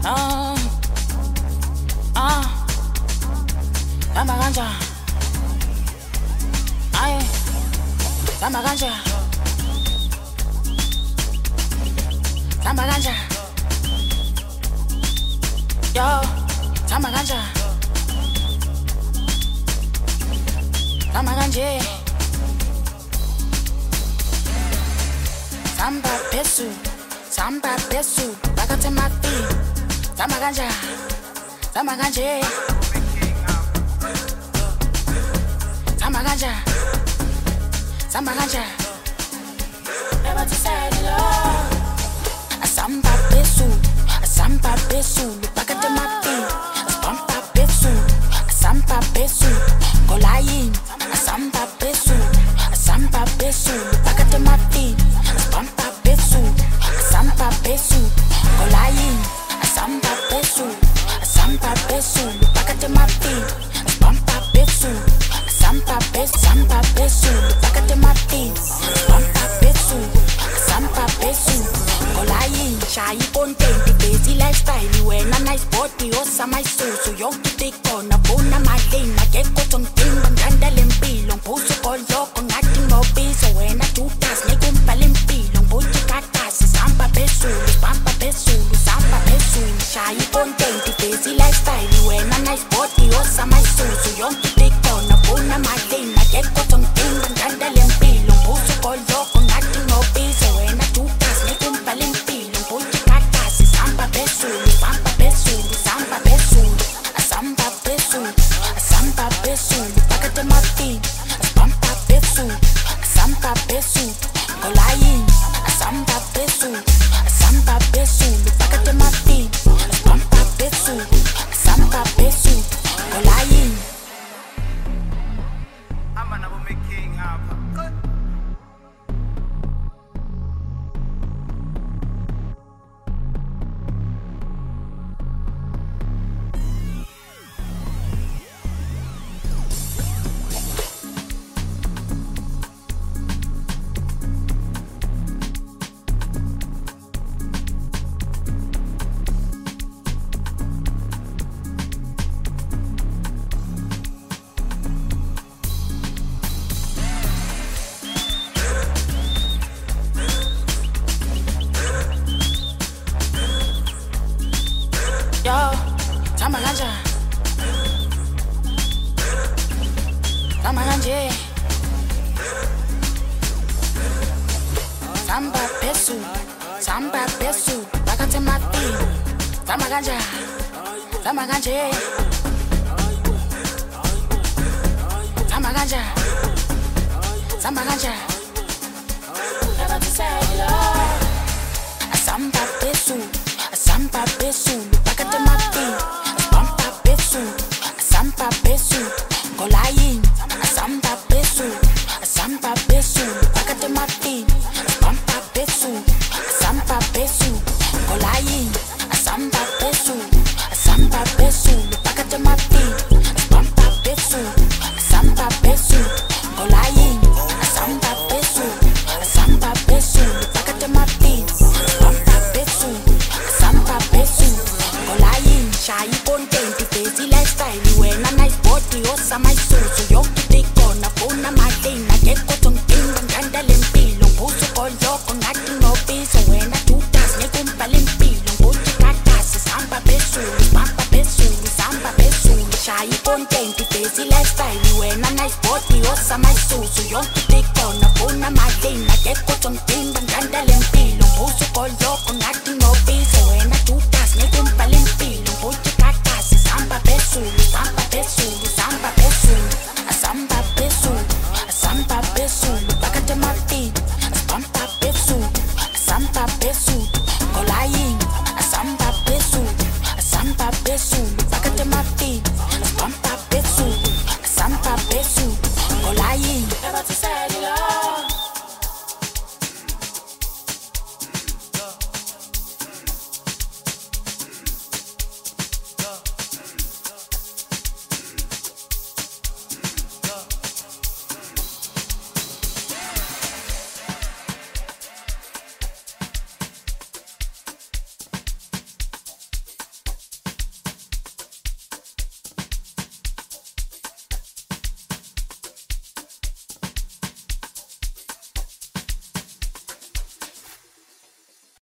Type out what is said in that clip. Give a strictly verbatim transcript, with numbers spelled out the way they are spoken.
Ah, ah, sama kanja. Ay, sama kanja. Sama kanja. Yo, sama kanja. Sama kanje. Samba pesu, samba pesu, bakate mati. Sama kanja, sama kanje. Sama kanja, sama kanja. Never to say hello. Samba pesu, samba pesu, bakate mati. Samba pesu, samba pesu, kolayin. Samba pesu, samba pesu, bakate mati. Samba pesu, samba pesu, kolayin. Samba pesu, samba pesu, bakate mati. Samba pesu, samba pesu, samba pesu, bakate mati. Samba pesu, samba pesu, kolayin. Shy content, the busy lifestyle. You and a nice body, osa my soul. So young to take on a bone, my lane. I get caught on thing, but gandalin peel. Long post to call lock on acting no peace. So when I do tas, make um palin peel. Long post to katas, samba pesu, samba pesu, samba pesu. Shy content, the busy lifestyle. You and a nice body, osa my soul. So young to take on a bone, my lane. I get caught on thing, but gandalin peel. Long post to call lock on acting no peace. So when I do tas, make um palin peel. Long post to katas, samba pesu, samba pesu, samba pesu, samba pesu, samba pesu, bakate mati. Samba pesu, samba pesu, kolayin. Samba pesu, samba pesu, bakate mati. Samba pesu, samba pesu, kolayin. I'm an Abu King Harper. Good. Yo, sama kanja. Sama kanje. Samba pesu, samba pesu, bakate mati. Sama kanja, sama kanje. Sama kanja, sama kanja. Never to say hello. Samba pesu, samba pesu, bakate mati. Samba pesu, samba pesu, kolayin. Samba pesu, samba pesu, bakate mati. Samba pesu, samba pesu, kolayin. Samba pesu, samba pesu, bakate mati. Samba pesu, samba pesu, kolayin. Samba pesu, samba pesu, bakate mati. Samba pesu, samba pesu, kolayin. Shy content, the busy lifestyle. You and a nice body, osa my soul. So young to take on a phone, my lane. I get caught on thing, but gandalin peel. Long post to call lock on acting no peace. So when I do tas, make um palin peel. Long post to katas, samba pesu, samba pesu, samba pesu. Shy content, the busy lifestyle. You and a nice body, osa my soul. So young to take on a phone, my lane. I get caught on thing, but gandalin peel. Long post to call lock on acting